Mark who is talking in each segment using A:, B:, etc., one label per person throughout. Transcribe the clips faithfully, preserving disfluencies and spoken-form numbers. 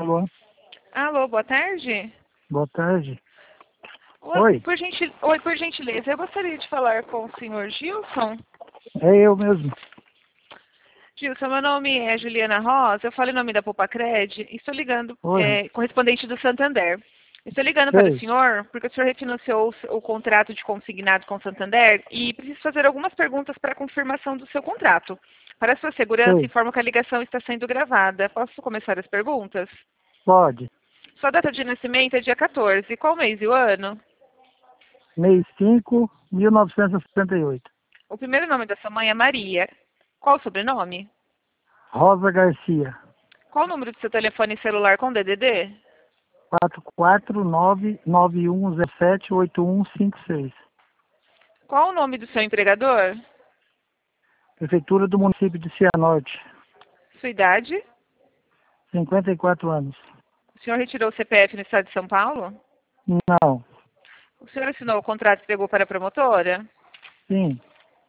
A: Alô?
B: Alô, boa tarde.
A: Boa tarde.
B: Oi,
A: Oi,
B: por gentil... Oi, por gentileza, eu gostaria de falar com o senhor Gilson.
A: é eu mesmo.
B: Gilson, meu nome é Juliana Rosa, eu falo em nome da Popacred e estou ligando,
A: Oi,
B: é, correspondente do Santander. Estou ligando para o
A: sei.
B: senhor porque o senhor refinanciou o, s- o contrato de consignado com o Santander e preciso fazer algumas perguntas para a confirmação do seu contrato. Para sua segurança,
A: Sei.
B: informo que a ligação está sendo gravada. Posso começar as perguntas?
A: Pode.
B: Sua data de nascimento é dia quatorze. Qual mês e o ano?
A: Mês cinco, mil novecentos e sessenta e oito.
B: O primeiro nome da sua mãe é Maria. Qual o sobrenome?
A: Rosa Garcia.
B: Qual o número do seu telefone celular com D D D?
A: quatro quatro nove nove um zero sete oito um cinco seis.
B: Qual o nome do seu empregador?
A: Prefeitura do município de Cianorte.
B: Sua idade?
A: cinquenta e quatro anos.
B: O senhor retirou o C P F no estado de São Paulo?
A: Não.
B: O senhor assinou o contrato e entregou para a promotora?
A: Sim.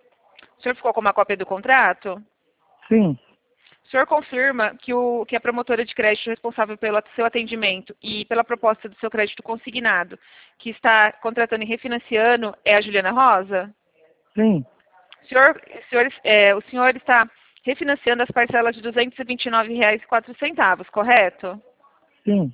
B: O senhor ficou com uma cópia do contrato?
A: Sim.
B: O senhor confirma que, o, que a promotora de crédito responsável pelo seu atendimento e pela proposta do seu crédito consignado, que está contratando e refinanciando, é a Juliana Rosa?
A: Sim.
B: O senhor, o senhor, é, o senhor está refinanciando as parcelas de duzentos e vinte e nove reais e quatro centavos, correto?
A: Sim.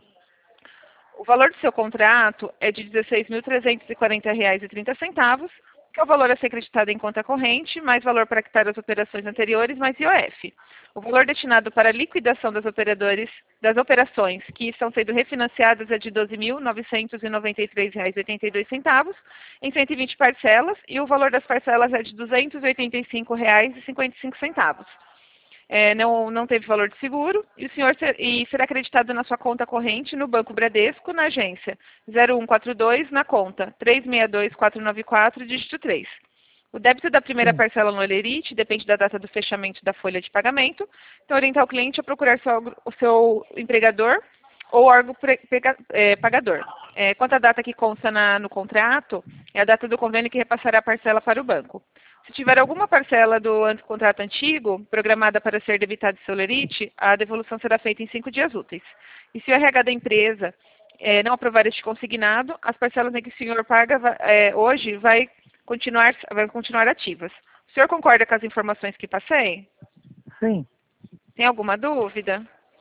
B: O valor do seu contrato é de dezesseis mil trezentos e quarenta reais e trinta centavos, que é o valor a ser acreditado em conta corrente, mais valor para quitar as operações anteriores, mais I O F. O valor destinado para a liquidação das, operadores, das operações que estão sendo refinanciadas é de doze mil novecentos e noventa e três reais e oitenta e dois centavos, em cento e vinte parcelas, e o valor das parcelas é de duzentos e oitenta e cinco reais e cinquenta e cinco centavos. É, não, não teve valor de seguro, e o senhor ser, e será acreditado na sua conta corrente no Banco Bradesco, na agência zero um quatro dois, na conta três seis dois quatro nove quatro, dígito três. O débito da primeira
A: Sim.
B: parcela no Olerite depende da data do fechamento da folha de pagamento, então orientar o cliente a procurar seu, o seu empregador ou órgão pre- pega- é, pagador. É, quanto à data que consta na- no contrato, é a data do convênio que repassará a parcela para o banco. Se tiver alguma parcela do an- contrato antigo, programada para ser debitada de seu lerite, a devolução será feita em cinco dias úteis. E se o R H da empresa eh, não aprovar este consignado, as parcelas em que o senhor paga va- eh, hoje vai continuar, vai continuar ativas. O senhor concorda com as informações que passei?
A: Sim.
B: Tem alguma dúvida?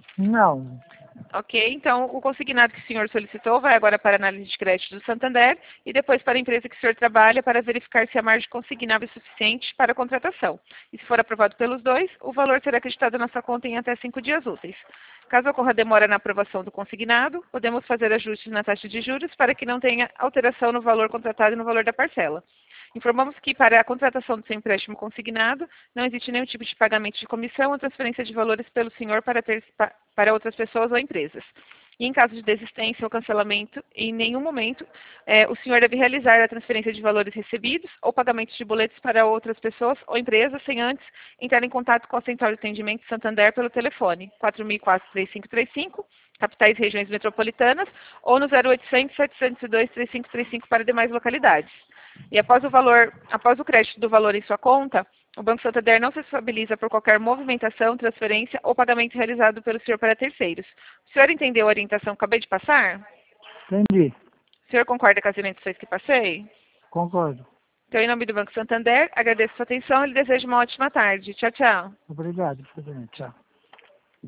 A: Não.
B: Ok, então o consignado que o senhor solicitou vai agora para a análise de crédito do Santander e depois para a empresa que o senhor trabalha para verificar se a margem consignável é suficiente para a contratação. E se for aprovado pelos dois, o valor será acreditado na sua conta em até cinco dias úteis. Caso ocorra demora na aprovação do consignado, podemos fazer ajustes na taxa de juros para que não tenha alteração no valor contratado e no valor da parcela. Informamos que para a contratação do seu empréstimo consignado, não existe nenhum tipo de pagamento de comissão ou transferência de valores pelo senhor para, ter, para outras pessoas ou empresas. E em caso de desistência ou cancelamento, em nenhum momento eh, o senhor deve realizar a transferência de valores recebidos ou pagamentos de boletos para outras pessoas ou empresas sem antes entrar em contato com a Central de Atendimento Santander pelo telefone quatro mil e quatro, três cinco três cinco, capitais e regiões metropolitanas, ou no zero oitocentos, setecentos e dois, três cinco três cinco para demais localidades. E após o valor, após o crédito do valor em sua conta, o Banco Santander não se responsabiliza por qualquer movimentação, transferência ou pagamento realizado pelo senhor para terceiros. O senhor entendeu a orientação que acabei de passar?
A: Entendi.
B: O senhor concorda com as orientações que passei?
A: Concordo.
B: Então, em nome do Banco Santander, agradeço a sua atenção e lhe desejo uma ótima tarde. Tchau, tchau.
A: Obrigado. Tchau.